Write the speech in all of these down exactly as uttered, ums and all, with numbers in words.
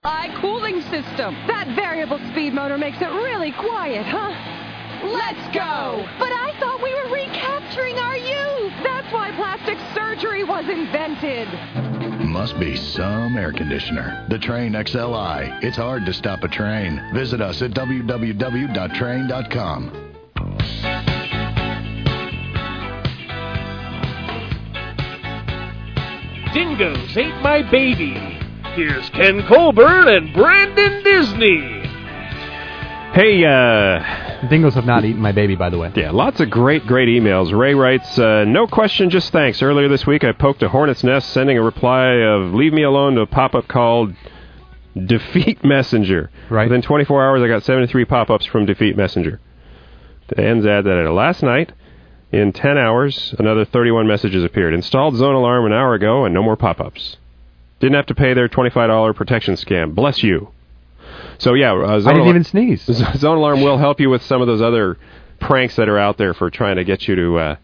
Cooling system. That variable speed motor makes it really quiet, huh? Let's go! But I thought we were recapturing our youth. That's why plastic surgery was invented. Must be some air conditioner. The Train X L I. It's hard to stop a train. Visit us at w w w dot train dot com. Dingoes Ate My Baby. Here's Ken Colburn and Brandon Disney. Hey, uh... Dingoes have not eaten my baby, by the way. Yeah, lots of great, great emails. Ray writes, uh, no question, just thanks. Earlier this week, I poked a hornet's nest, sending a reply of leave me alone to a pop-up called Defeat Messenger. Right. Within twenty-four hours, I got seventy-three pop-ups from Defeat Messenger. The ends add that last night, in ten hours, another thirty-one messages appeared. Installed Zone Alarm an hour ago, and no more pop-ups. Didn't have to pay their twenty-five dollars protection scam. Bless you. So, yeah. Uh, Zone I didn't Alarm, even sneeze. Zone Alarm will help you with some of those other pranks that are out there for trying to get you to, uh,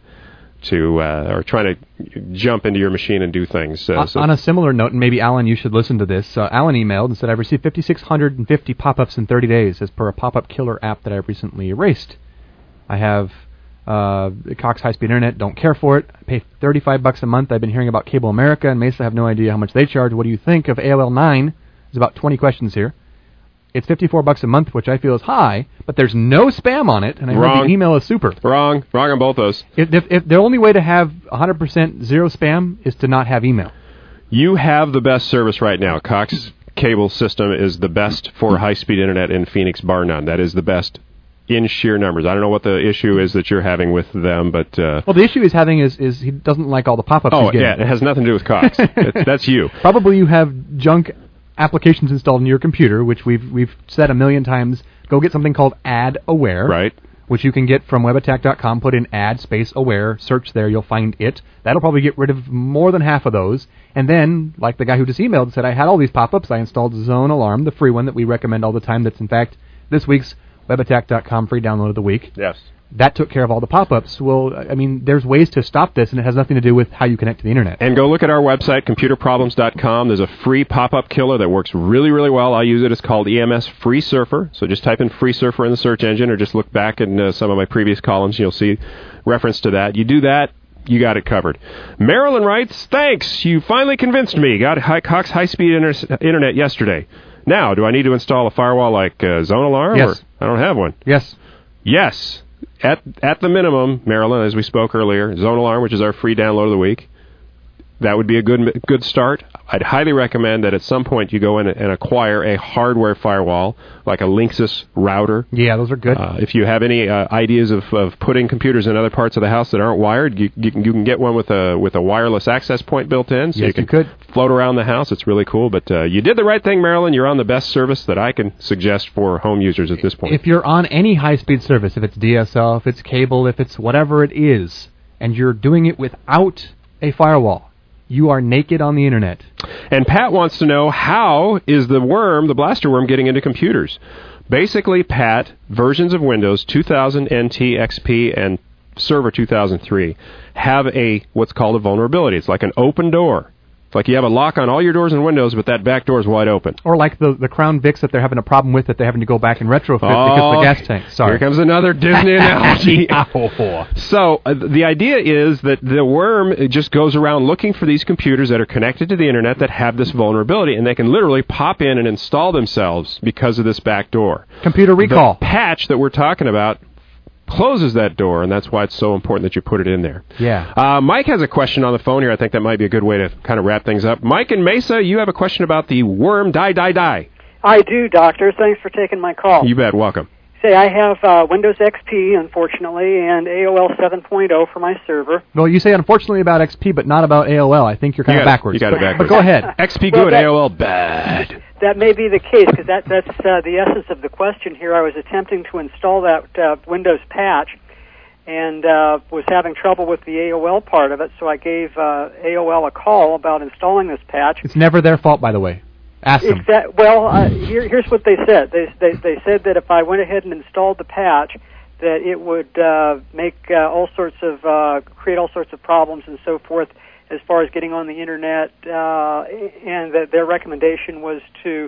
to uh, or trying to jump into your machine and do things. Uh, on, so. on a similar note, and maybe, Alan, you should listen to this. Uh, Alan emailed and said, I've received five thousand six hundred fifty pop-ups in thirty days as per a pop-up killer app that I recently erased. I have uh, Cox High-Speed Internet, don't care for it. I pay thirty-five bucks a month. I've been hearing about Cable America and Mesa. Have no idea how much they charge. What do you think of A O L nine? There's about twenty questions here. It's fifty-four bucks a month, which I feel is high, but there's no spam on it, and I Wrong. heard the email is super. Wrong. Wrong on both those. If, if, if the only way to have one hundred percent zero spam is to not have email. You have the best service right now. Cox Cable System is the best for high-speed Internet in Phoenix, bar none. That is the best in sheer numbers. I don't know what the issue is that you're having with them, but... Uh, well, the issue he's having is, is he doesn't like all the pop-ups oh, he's getting. yeah, it has nothing to do with Cox. it, that's you. Probably you have junk applications installed in your computer, which we've we've said a million times. Go get something called Ad Aware, right? Which you can get from web attack dot com. Put in Ad Space Aware, search there, you'll find it. That'll probably get rid of more than half of those. And then, like the guy who just emailed and said, I had all these pop-ups. I installed Zone Alarm, the free one that we recommend all the time. That's in fact this week's web attack dot com free download of the week. Yes. That took care of all the pop-ups. Well, I mean, there's ways to stop this, and it has nothing to do with how you connect to the Internet. And go look at our website, computer problems dot com. There's a free pop-up killer that works really, really well. I use it. It's called E M S Free Surfer. So just type in Free Surfer in the search engine, or just look back in uh, some of my previous columns, and you'll see reference to that. You do that, you got it covered. Marilyn writes, thanks. You finally convinced me. Got high, Cox high-speed inter- Internet yesterday. Now, do I need to install a firewall like uh, Zone Alarm? Yes. Or I don't have one. Yes. Yes. At at the minimum, Marilyn, as we spoke earlier, Zone Alarm, which is our free download of the week, that would be a good good start. I'd highly recommend that at some point you go in and acquire a hardware firewall, like a Linksys router. Yeah, those are good. Uh, if you have any uh, ideas of, of putting computers in other parts of the house that aren't wired, you, you, can, you can get one with a with a wireless access point built in, so yes, you can you could. float around the house. It's really cool. But uh, you did the right thing, Marilyn. You're on the best service that I can suggest for home users at this point. If you're on any high-speed service, if it's D S L, if it's cable, if it's whatever it is, and you're doing it without a firewall, you are naked on the Internet. And Pat wants to know, how is the worm, the blaster worm, getting into computers? Basically, Pat, versions of Windows two thousand, N T, X P, and Server two thousand three have a what's called a vulnerability. It's like an open door. It's like you have a lock on all your doors in Windows, but that back door is wide open. Or like the, the Crown Vics that they're having a problem with, that they're having to go back and retrofit oh, because of the gas tank. Sorry. Here comes another Disney analogy. So uh, the idea is that the worm just goes around looking for these computers that are connected to the Internet that have this vulnerability, and they can literally pop in and install themselves because of this back door. Computer recall. The patch that we're talking about closes that door, and that's why it's so important that you put it in there. Yeah. Uh, Mike has a question on the phone here. I think that might be a good way to kind of wrap things up. Mike in Mesa, you have a question about the worm die, die, die. I do, Doctor. Thanks for taking my call. You bet. Welcome. Say, I have uh, Windows X P, unfortunately, and A O L seven point oh for my server. Well, you say unfortunately about X P, but not about A O L. I think you're kind you of got backwards. It, you got it backwards. But go ahead. X P well, good, that, A O L bad. That may be the case, because that, that's uh, the essence of the question here. I was attempting to install that uh, Windows patch, and uh, was having trouble with the A O L part of it, so I gave uh, A O L a call about installing this patch. It's never their fault, by the way. Ask them. Exa- well, uh, here, here's what they said. They, they they said that if I went ahead and installed the patch, that it would uh, make uh, all sorts of uh, create all sorts of problems and so forth as far as getting on the Internet, uh, and that their recommendation was to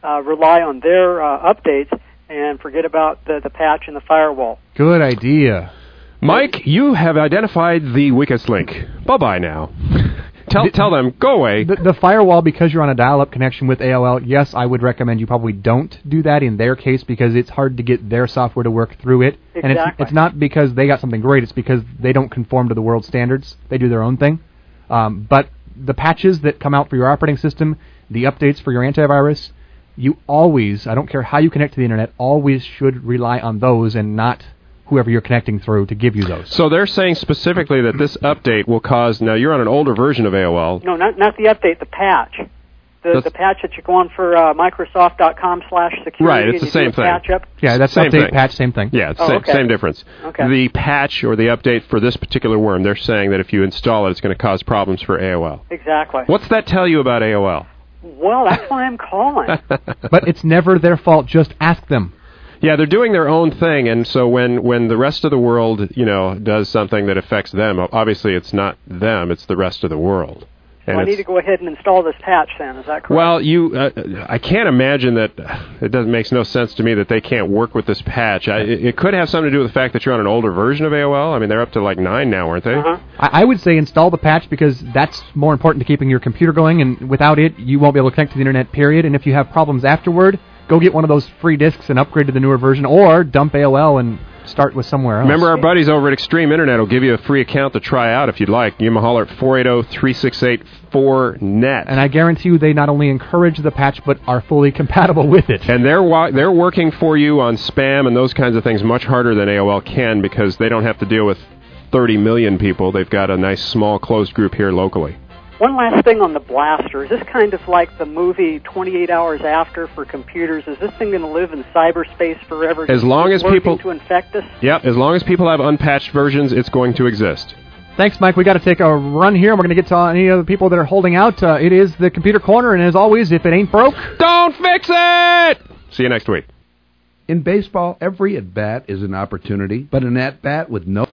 uh, rely on their uh, updates and forget about the, the patch and the firewall. Good idea. Mike, you have identified the weakest link. Bye-bye now. Tell tell them, go away. The, the firewall, because you're on a dial-up connection with A O L, yes, I would recommend you probably don't do that in their case because it's hard to get their software to work through it. Exactly. And it's, it's not because they got something great. It's because they don't conform to the world standards. They do their own thing. Um, but the patches that come out for your operating system, the updates for your antivirus, you always, I don't care how you connect to the Internet, always should rely on those and not whoever you're connecting through to give you those. So they're saying specifically that this update will cause, now you're on an older version of A O L. No, not not the update, the patch. The, the patch that you go on for uh, Microsoft.com slash security. Right, it's and the you same do a thing. Patch up. Yeah, that's Same update, thing. patch, same thing. Yeah, Oh, same, okay. same difference. Okay. The patch or the update for this particular worm, they're saying that if you install it, it's going to cause problems for A O L. Exactly. What's that tell you about A O L? Well, that's why I'm calling. But it's never their fault. Just ask them. Yeah, they're doing their own thing, and so when, when the rest of the world, you know, does something that affects them, obviously it's not them, it's the rest of the world. So I need to go ahead and install this patch then, is that correct? Well, you, uh, I can't imagine that, it doesn't makes no sense to me that they can't work with this patch. I, it, it could have something to do with the fact that you're on an older version of A O L. I mean, they're up to like nine now, aren't they? Uh-huh. I, I would say install the patch because that's more important to keeping your computer going, and without it, you won't be able to connect to the Internet, period. And if you have problems afterward, go get one of those free discs and upgrade to the newer version, or dump A O L and start with somewhere else. Remember, our buddies over at Extreme Internet will give you a free account to try out if you'd like. Give them a holler at four eight zero, three six eight, four net. And I guarantee you they not only encourage the patch, but are fully compatible with it. And they're wa- they're working for you on spam and those kinds of things much harder than A O L can because they don't have to deal with thirty million people. They've got a nice small closed group here locally. One last thing on the blaster. Is this kind of like the movie twenty-eight hours after for computers? Is this thing going to live in cyberspace forever? As long as working people to infect us? Yep, as long as people have unpatched versions, it's going to exist. Thanks, Mike. We got to take a run here. We're going to get to any other people that are holding out. Uh, it is the Computer Corner, and as always, if it ain't broke, don't fix it! See you next week. In baseball, every at-bat is an opportunity, but an at-bat with no